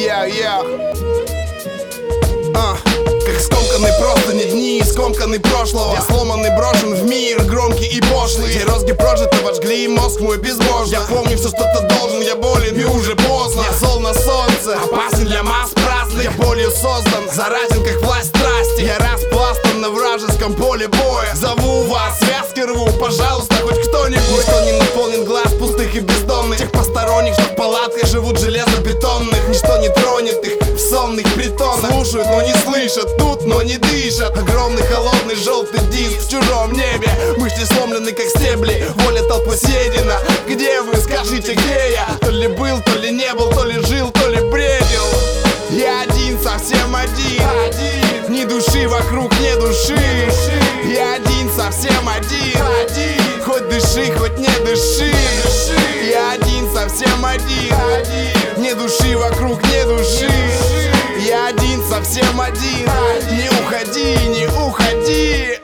Как скомканы простыни дни, скомканы прошлого. Я сломанный, брошен в мир, громкий и пошлый. Те розги прожиты, вожгли мозг мой безбожно. Я помню все, что ты должен, я болен и уже поздно. Я зол на солнце, опасен для масс праздных. Я болью создан, заразен, как власть страсти. Я распластан на вражеском поле боя. Зову вас, связки рву, пожалуйста, хоть кто-нибудь. Ничто не наполнен глаз пустых и бездомных. Тех посторонних, что в палатках живут железобетонных. Ничто не тронет их в сонных притонах. Слушают, но не слышат, тут, но не дышат. Огромный холодный желтый диск в чужом небе. Мысли сломлены, как стебли, воля толпы съедена. Где вы, скажите, где я? То ли был, то ли не был, то ли жил, то ли бредил. Я один, совсем один. Ни души вокруг, не души. Я один, совсем один. Хоть дыши, хоть не дыши. Я один, совсем один. Ни души вокруг, не души. Я один, совсем один. Не уходи, не уходи.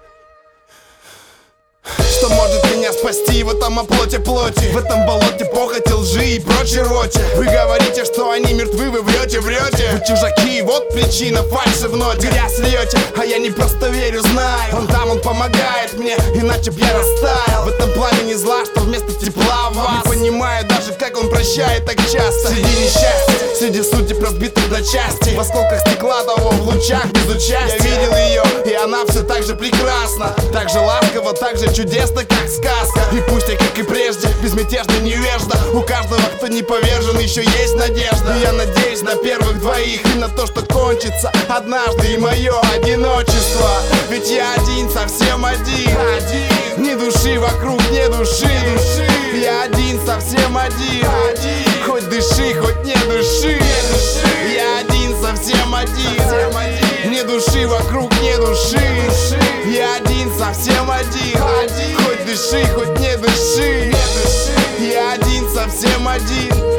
Что может меня спасти в этом оплоте плоти? В этом болоте похоти, лжи и прочей роте. Вы говорите, что они мертвы, вы врете. Вы чужаки, вот причина фальши в ноте. Грязь льете, а я не просто верю, знаю. Он там, он помогает мне, иначе б я растаял. В этом пламени зла, что вместо тепла в вас. Не понимаю даже, как он прощает так часто. Среди несчастья, среди судеб разбитых на части. В осколках стекла того, в лучах без участия. Я видел ее, и она все так же прекрасна. Так же ласково, так же чудесно, как сказка. И пусть я, как и прежде, безмятежно невежда. У каждого, кто не повержен, еще есть надежда. И я надеюсь на первых двоих и на то, что кончится однажды и мое одиночество. Ведь я один, совсем один. Ни души вокруг, не души. Я один, совсем один. Хоть дыши, хоть не дыши. Я один, совсем один. Ни души вокруг, не души. Я один, совсем один. Хоть дыши, хоть не дыши. Я один, совсем один.